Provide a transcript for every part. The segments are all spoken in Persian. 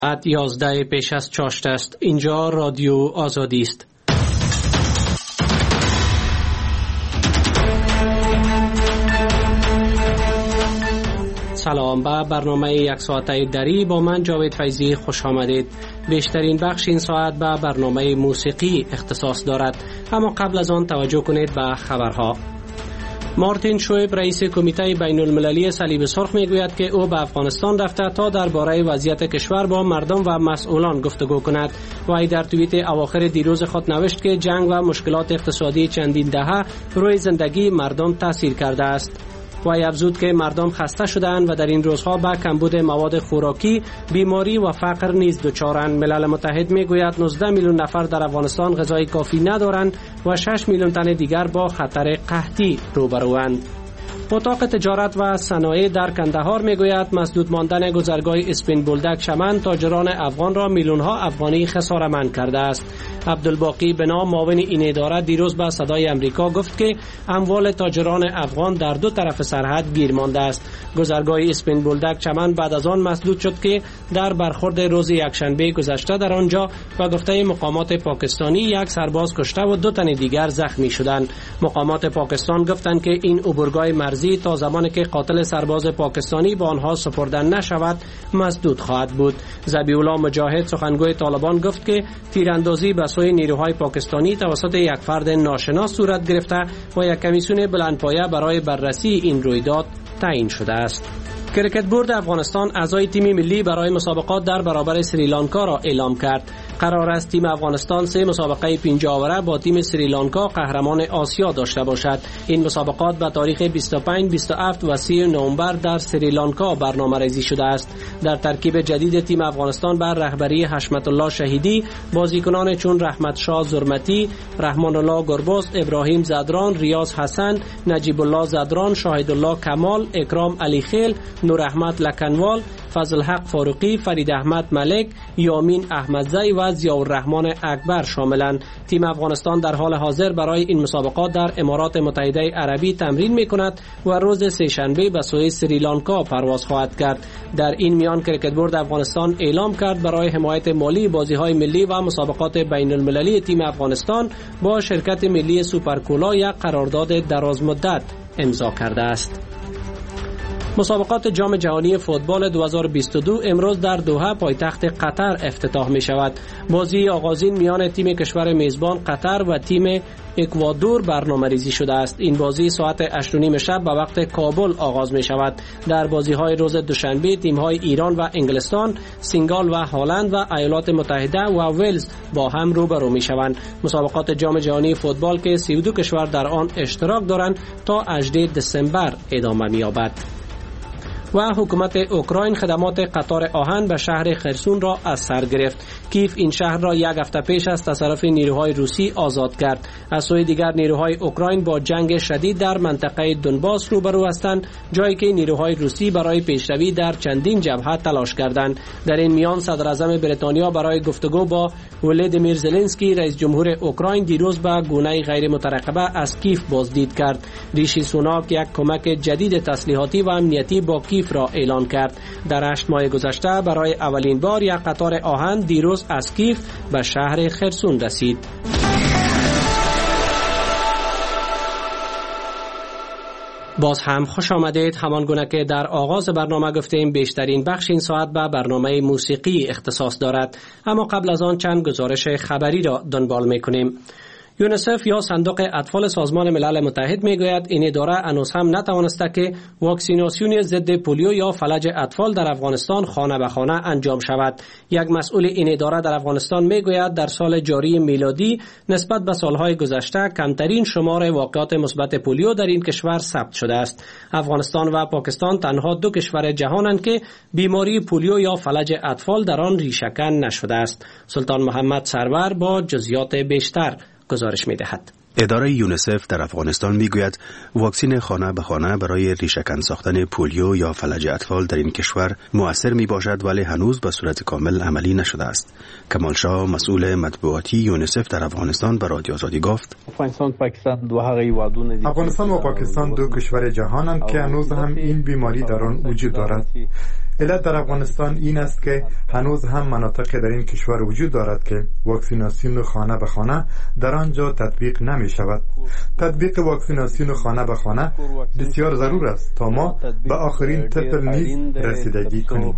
ساعت 11 پیش از چاشت است. اینجا رادیو آزادی است. سلام، به برنامه یک ساعته دری با من جاوید فیضی خوش آمدید. بیشترین بخش این ساعت به برنامه موسیقی اختصاص دارد، اما قبل از آن توجه کنید به خبرها. مارتین شویب رئیس کمیته بین المللی صلیب سرخ میگوید که او به افغانستان رفته تا درباره وضعیت کشور با مردم و مسئولان گفتگو کند. وی در توییت اواخر دیروز خود نوشت که جنگ و مشکلات اقتصادی چندین دهه روی زندگی مردم تاثیر کرده است. وی افزود که مردم خسته شده‌اند و در این روزها به کمبود مواد خوراکی، بیماری و فقر نیز دچارند. ملل متحد میگوید 19 میلیون نفر در افغانستان غذای کافی ندارند و 6 میلیون تن دیگر با خطر قحطی روبروند. اتاق تجارت و صنایع در کندهار میگوید مسدود ماندن گذرگاه اسپین بولدک چمن تاجران افغان را میلیون‌ها افغانی خساره‌مند کرده است. عبدالباقی بنا معاون این اداره دیروز به صدای امریکا گفت که اموال تاجران افغان در دو طرف سرحد گیر مانده است. گذرگاه اسپین بولدک چمن بعد از آن مسدود شد که در برخورد روز یکشنبه گذشته در آنجا و گفته مقامات پاکستانی یک سرباز کشته و 2 تن دیگر زخمی شدند. مقامات پاکستان گفتند که این عبورگاه مرزی تا زمانی که قاتل سرباز پاکستانی به آنها سپرده نشود مسدود خواهد بود. ذبیح الله مجاهد سخنگوی طالبان گفت که تیراندازی به سوی نیروهای پاکستانی توسط یک فرد ناشناس صورت گرفته و یک کمیسیون بلندپایه برای بررسی این رویداد تعیین شده است. کرکت بورد افغانستان اعضای تیم ملی برای مسابقات در برابر سریلانکا را اعلام کرد. قرار است تیم افغانستان 3 مسابقه 5 آوره با تیم سریلانکا قهرمان آسیا داشته باشد. این مسابقات به تاریخ 25, 27 و 30 نوامبر در سریلانکا برنامه‌ریزی شده است. در ترکیب جدید تیم افغانستان بر رهبری حشمت الله شهیدی، بازیکنان چون رحمت شاه زرمتی، رحمان الله گربز، ابراهیم زدران، ریاض حسن، نجیب الله زدران، شاهد الله کمال، اکرام علی خیل، نور احمد لکنوال، فضل حق فاروقی، فرید احمد ملک، یامین احمدزی و ضیاءالرحمن اکبر شاملند. تیم افغانستان در حال حاضر برای این مسابقات در امارات متحده عربی تمرین می‌کند و روز سه‌شنبه به سوی سریلانکا پرواز خواهد کرد. در این میان کرکت بورد افغانستان اعلام کرد برای حمایت مالی بازی‌های ملی و مسابقات بین المللی تیم افغانستان با شرکت ملی سوپرکولا یک قرارداد درازمدت امضا کرده است. مسابقات جام جهانی فوتبال 2022 امروز در دوحه پایتخت قطر افتتاح می شود. بازی آغازین میان تیم کشور میزبان قطر و تیم اکوادور برنامه‌ریزی شده است. این بازی ساعت 8:30 شب به وقت کابل آغاز می شود. در بازی‌های روز دوشنبه تیم‌های ایران و انگلستان، سنگال و هلند و ایالات متحده و ولز با هم روبرو می شوند. مسابقات جام جهانی فوتبال که 32 کشور در آن اشتراک دارند تا 18 دسامبر ادامه می‌یابد. و حکومت اوکراین خدمات قطار آهن به شهر خرسون را از سر گرفت. کیف این شهر را 1 هفته پیش از تصرف نیروهای روسی آزاد کرد. از سوی دیگر نیروهای اوکراین با جنگ شدید در منطقه دونباس روبرو هستند، جایی که نیروهای روسی برای پیشروی در چندین جبهه تلاش کردند. در این میان صدر اعظم بریتانیا برای گفتگو با ولادیمیر زلنسکی رئیس جمهور اوکراین دیروز به گونه غیر مترقبه از کیف بازدید کرد. ریشی سوناک یک کمک جدید تسلیحاتی و امنیتی با کیف را اعلان کرد. در 8 ماه گذشته برای اولین بار یک قطار آهن دیروز از کیف به شهر خرسون رسید. باز هم خوش آمدید. همان گونه که در آغاز برنامه گفتیم بیشترین بخش این ساعت به برنامه موسیقی اختصاص دارد، اما قبل از آن چند گزارش خبری را دنبال می‌کنیم. یونیسف یا صندوق اطفال سازمان ملل متحد میگوید این اداره هنوز هم نتوانسته که واکسیناسیون ضد پولیو یا فلج اطفال در افغانستان خانه به خانه انجام شود. یک مسئول این اداره در افغانستان میگوید در سال جاری میلادی نسبت به سالهای گذشته کمترین شمار واقعات مثبت پولیو در این کشور ثبت شده است. افغانستان و پاکستان تنها 2 کشور جهانند که بیماری پولیو یا فلج اطفال در آن ریشه‌کن نشده است. سلطان محمد سرور با جزئیات بیشتر گزارش می‌دهد. اداره یونیسف در افغانستان میگوید واکسن خانه به خانه برای ریشه‌کن ساختن پولیو یا فلج اطفال در این کشور مؤثر می باشد، ولی هنوز به صورت کامل عملی نشده است. کمال شاه مسئول مطبوعاتی یونیسف در افغانستان به رادیو آزادی گفت افغانستان و پاکستان 2 کشور جهانند که هنوز هم این بیماری در آن وجود دارد. علت در افغانستان این است که هنوز هم مناطق در این کشور وجود دارد که واکسیناسیون خانه به خانه در آنجا تطبیق نمی شود. تطبیق واکسیناسیون خانه به خانه بسیار ضرور است تا ما به آخرین طفل نیز رسیدگی کنیم.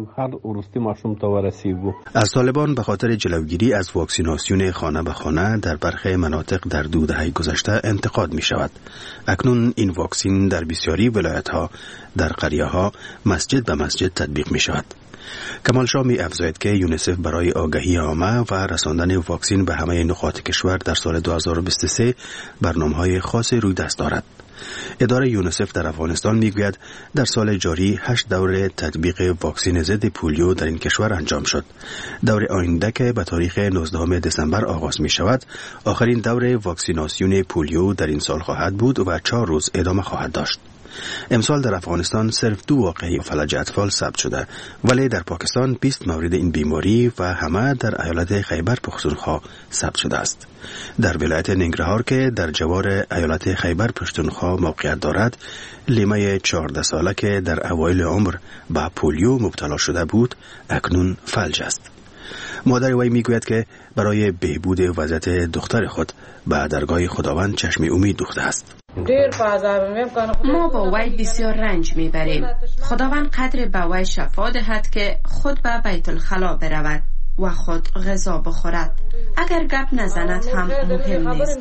از طالبان به خاطر جلوگیری از واکسیناسیون خانه به خانه در برخی مناطق در 2 دهه گذشته انتقاد می شود. اکنون این واکسین در بسیاری ولایت‌ها در قریه‌ها مسجد به مسجد تطبیق می شود. کمال شاه می افزاید که یونیسف برای آگاهی عامه و رساندن واکسین به همه نقاط کشور در سال 2023 برنامه‌های خاص روی دست دارد. اداره یونیسف در افغانستان میگوید در سال جاری 8 دوره تطبیق واکسن ضد پولیو در این کشور انجام شد. دور آینده که به تاریخ 19 دسامبر آغاز می شود، آخرین دوره واکسیناسیون پولیو در این سال خواهد بود و 4 روز ادامه خواهد داشت. امسال در افغانستان صرف 2 واقعه فلج اطفال ثبت شده، ولی در پاکستان 20 مورد این بیماری و همه در ایالت خیبر پختونخوا ثبت شده است. در ولایت ننگرهار که در جوار ایالت خیبر پختونخوا موقعیت دارد، لیمه 14 ساله که در اوایل عمر به پولیو مبتلا شده بود، اکنون فلج است. مادر وی میگوید که برای بهبود وضعیت دختر خود به درگاه خداوند چشم امید دوخته است. ما با وی بسیار رنج میبریم. خداوند قدر به وی شفا دهد که خود به بیت الخلا برود و خود غذا بخورد. اگر گپ نزند هم مهم نیست.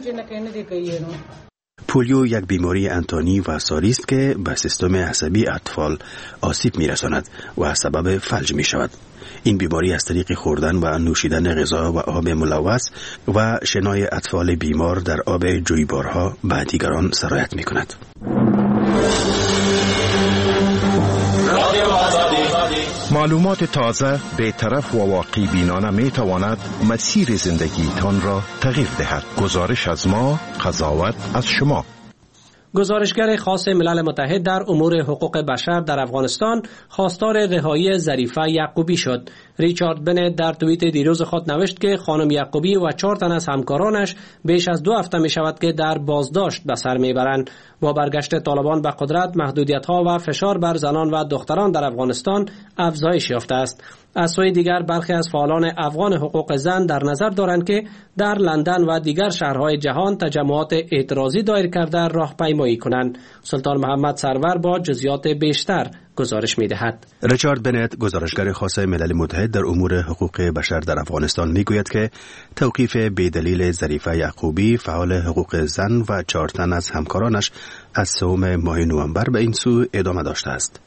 پولیو یک بیماری انتانی و ساری است که به سیستم عصبی اطفال آسیب میرساند و سبب فلج می شود. این بیماری از طریق خوردن و نوشیدن غذا و آب ملوث و شنای اطفال بیمار در آب جویبارها به دیگران سرایت می کند. معلومات تازه، بی‌طرف و واقعی بینانه می تواند مسیر زندگیتان را تغییر دهد. گزارش از ما، قضاوت از شما. گزارشگر خاص ملل متحد در امور حقوق بشر در افغانستان خواستار رهایی ظریفه یعقوبی شد. ریچارد بنت در توییت دیروز خود نوشت که خانم یعقوبی و 4 تن از همکارانش بیش از 2 هفته می شود که در بازداشت به سر می برند. با برگشت طالبان به قدرت، محدودیت‌ها و فشار بر زنان و دختران در افغانستان افزایش یافته است. از سوی دیگر برخی از فعالان افغان حقوق زن در نظر دارند که در لندن و دیگر شهرهای جهان تجمعات اعتراضی دایر کرده راهپیمایی کنند. سلطان محمد سرور با جزئیات بیشتر گزارش می‌دهد. ریچارد بنت، گزارشگر خاص ملل متحد در امور حقوق بشر در افغانستان میگوید که توقیف بی‌دلیل ظریفه یعقوبی، فعال حقوق زن و 4 تن از همکارانش از 3 ماه نوامبر به این سو ادامه داشته است.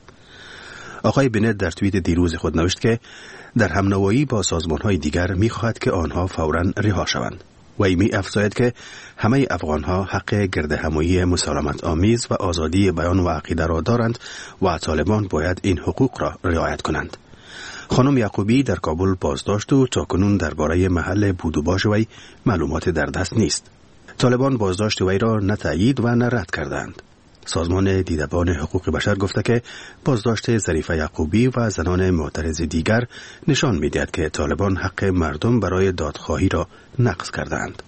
آقای بنت در توییت دیروز خود نوشت که در همنوایی با سازمان‌های دیگر می‌خواهد که آنها فوراً رها شوند. وی می افزاید که همه افغان‌ها حق گردهمایی مسالمت آمیز و آزادی بیان و عقیده را دارند و طالبان باید این حقوق را رعایت کنند. خانم یعقوبی در کابل بازداشت و تاکنون درباره محل بود و باش وی معلومات در دست نیست. طالبان بازداشت وی را نه تایید و نه رد کردند. سازمان دیدبان حقوق بشر گفته که بازداشت ظریفه یعقوبی و زنان معترض دیگر نشان می‌دهد که طالبان حق مردم برای دادخواهی را نقض کردند.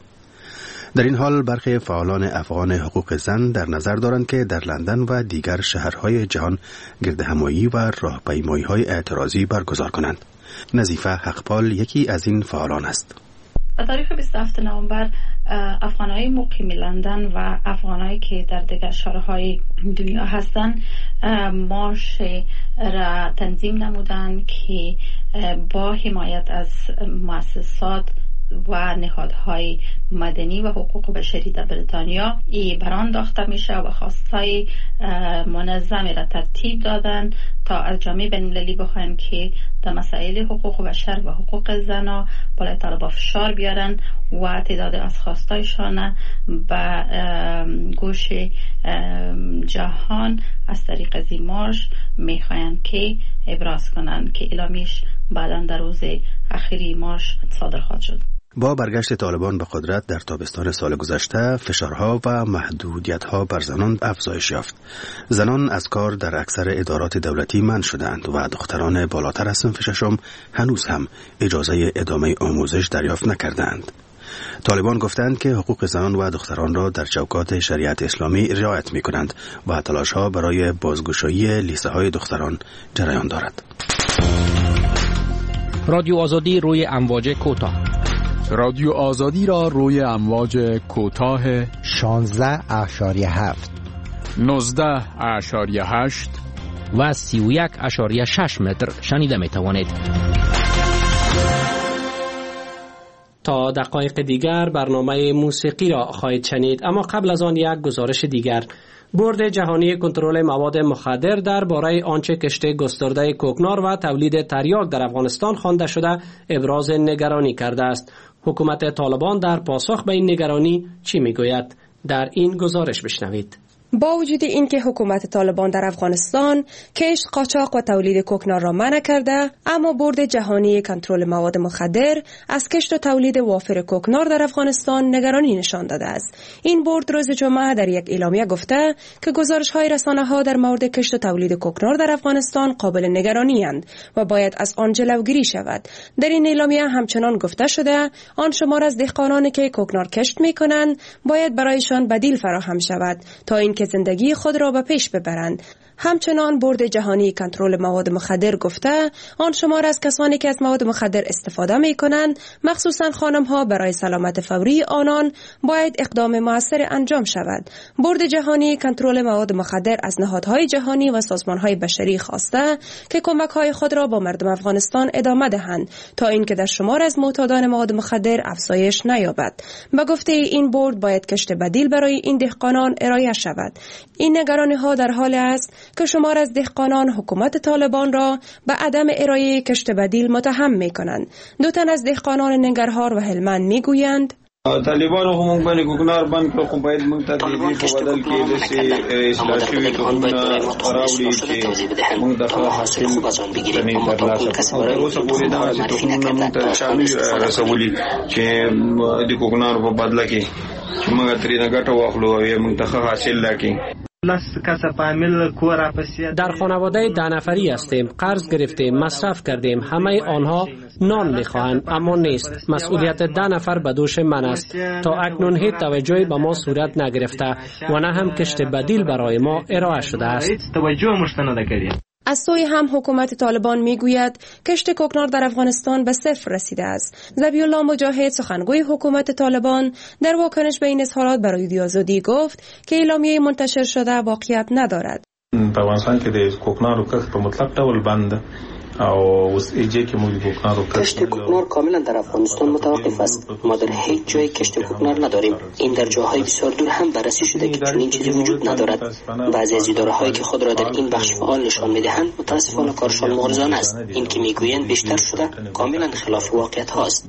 در این حال برخی فعالان افغان حقوق زن در نظر دارند که در لندن و دیگر شهرهای جهان گردهمایی و راهپیمایی‌های اعتراضی برگزار کنند. نظیفه حقپال یکی از این فعالان است. در تاریخ 27 نوامبر افغانهای مقیم لندن و افغانهایی که در دیگر شهرهای دنیا هستند مارش را تنظیم نمودند که با حمایت از مؤسسات و نهادهای مدنی و حقوق بشری در بریتانیا بران داخته میشه و خواستای منظمی را ترتیب دادن تا از جامعه بین‌المللی بخواهند که در مسائل حقوق بشر و حقوق زنا بالای طالبان فشار بیارن و تعداد از خواستایشان به گوش جهان از طریق از این مارش میخواهند که ابراز کنند که اعلامیش بعداً در روز اخیری مارش صادر خواهد شد. با برگشت طالبان به قدرت در تابستان سال گذشته، فشارها و محدودیت‌ها بر زنان افزایش یافت. زنان از کار در اکثر ادارات دولتی منع شدند و دختران بالاتر از صنف 6 هنوز هم اجازه ادامه آموزش دریافت نکردند. طالبان گفتند که حقوق زنان و دختران را در چوکات شریعت اسلامی رعایت می‌کنند و تلاش‌ها برای بازگشایی لیسه‌های دختران جریان دارد. رادیو آزادی روی امواج کوتاه. رادیو آزادی را روی امواج کوتاه 16.7 19.8 و 31.6 متر شنیده می توانید. تا دقایق دیگر برنامه موسیقی را خواهید شنید، اما قبل از آن یک گزارش دیگر. بورد جهانی کنترل مواد مخدر درباره آنچه کشت گسترده کوکنار و تولید تریاک در افغانستان خوانده شده ابراز نگرانی کرده است. حکومت طالبان در پاسخ به این نگرانی چی میگوید؟ در این گزارش بشنوید. با وجود اینکه حکومت طالبان در افغانستان کشت، قاچاق و تولید کوکنار را منع کرده، اما بورد جهانی کنترل مواد مخدر از کشت و تولید وافر کوکنار در افغانستان نگرانی نشان داده است. این بورد روز جمعه در یک اعلامیه گفته که گزارش‌های رسانه‌ها در مورد کشت و تولید کوکنار در افغانستان قابل نگرانی اند و باید از آن جلوگیری شود. در این اعلامیه همچنان گفته شده آن شمار از دهقانانی که کوکنار کشت می‌کنند باید برایشان بدیل فراهم شود تا اینکه زندگی خود را به پیش ببرند. همچنان بورد جهانی کنترل مواد مخدر گفته آن شمار از کسانی که از مواد مخدر استفاده می کنند، مخصوصا خانم ها، برای سلامت فوری آنان باید اقدام مؤثر انجام شود. بورد جهانی کنترل مواد مخدر از نهادهای جهانی و سازمان های بشری خواسته که کمک های خود را با مردم افغانستان ادامه دهند تا اینکه در شمار از معتادان مواد مخدر افزایش نیابد. به گفته این بورد باید کشت بدیل برای این دهقانان ارائه شود. این نگرانی ها در حال است که شمار از دهقانان حکومت طالبان را به عدم ارائه کشت بدیل متهم می کنند. دو تن از دهقانان ننگرهار و هلمند می گویند طالبان هم باندې کوکنار باندې خو باید موږ ته دې په بدل کې د سي اصلاح شوی تخمونه راوړي چې موږ د حاصل خوب از آن بگیریم، اما تا کنون کسی برای اوس پورې دا معرفي نکرده. شامل رسولي چې د کوکنار په بدله کې موږ ترې ګټه واخلو او موږ ته حاصل راکړي. در خانواده 10 نفری هستیم، قرض گرفتیم، مصرف کردیم، همه آنها نان میخواهند اما نیست. مسئولیت 10 نفر به دوش من است. تا اکنون هیچ توجهی به ما صورت نگرفته و نه هم کشت بدیل برای ما ارائه شده است. از سوی هم حکومت طالبان میگوید کشت کوکنار در افغانستان به صفر رسیده است. ذبیح الله مجاهد، سخنگوی حکومت طالبان، در واکنش به این اظهارات برای رادیو آزادی گفت که اعلامیه منتشر شده واقعیت ندارد. په افغانستان کې د کوکنارو کښت په مطلق ډول بند او کشت کوکنار کاملا در افغانستان متوقف است. ما در هیچ جای کشت کوکنار نداریم. این در جاهای بسیار دور هم بررسی شده که چنین چیزی وجود ندارد. بعضی از اداره‌هایی که خود را در این بخش فعال نشان می‌دهند متاسفانه کارشان مغرضانه است. این که میگویند بیشتر شده کاملا خلاف واقعیت هاست.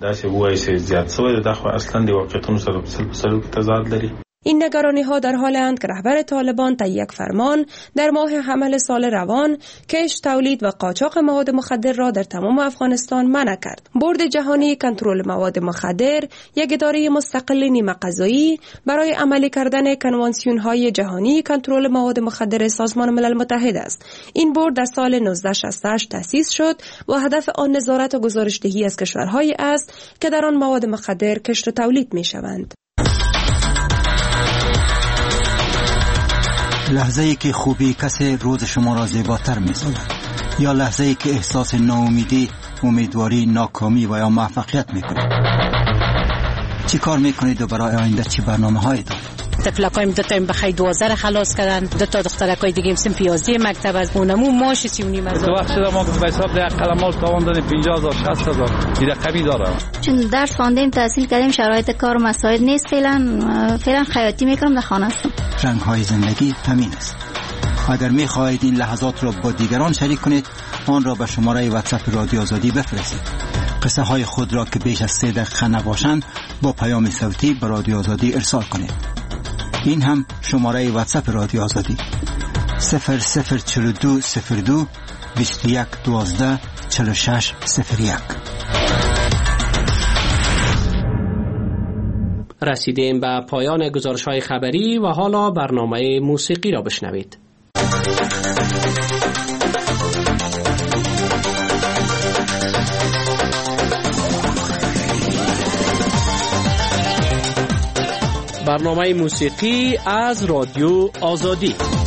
این نگرانی ها در حال اند که رهبر طالبان طی یک فرمان در ماه حمل سال روان کشت، تولید و قاچاق مواد مخدر را در تمام افغانستان منع کرد. بورد جهانی کنترل مواد مخدر یک اداره مستقل نیمه قضایی برای عملی کردن کنوانسیون های جهانی کنترل مواد مخدر سازمان ملل متحد است. این بورد در سال 1968 تأسیس شد و هدف آن نظارت و گزارشدهی از کشورهایی است که در آن مواد مخدر کشت و تولید می شوند. لحظه‌ای که خوبی کسی روز شما را زیباتر می‌سازد، یا لحظه‌ای که احساس ناامیدی، امیدواری، ناکامی و یا موفقیت می‌کنید. چی کار می‌کنید و برای آینده چی برنامه‌هایی دارید؟ طفلکایم دو تا بخای 12 خلاص کردن، دو تا دخترکای دیگه هم پیازی مکتب از اونمو ماش 39 تو وقت شده ما به حساب ده قلمال تاوان دادیم 50000 60000 این رقمی داره. چون درس خواندیم، تحصیل کردیم، شرایط کار و مسائل نیست، فعلا خیاطی میکنم در خانه هستم. رنگ‌های زندگی همین است. اگر می‌خواهید این لحظات را با دیگران شریک کنید، آن را به شماره واتساپ رادیو آزادی بفرستید. قصه های خود را که بیش از 3 دقیقه نباشند با پیام صوتی به رادیو آزادی ارسال کنید. این هم شماره واتساپ رادیو آزادی 004202 2112 4601. رسیدیم به پایان گزارش‌های خبری و حالا برنامه موسیقی را بشنوید. برنامه موسیقی از رادیو آزادی.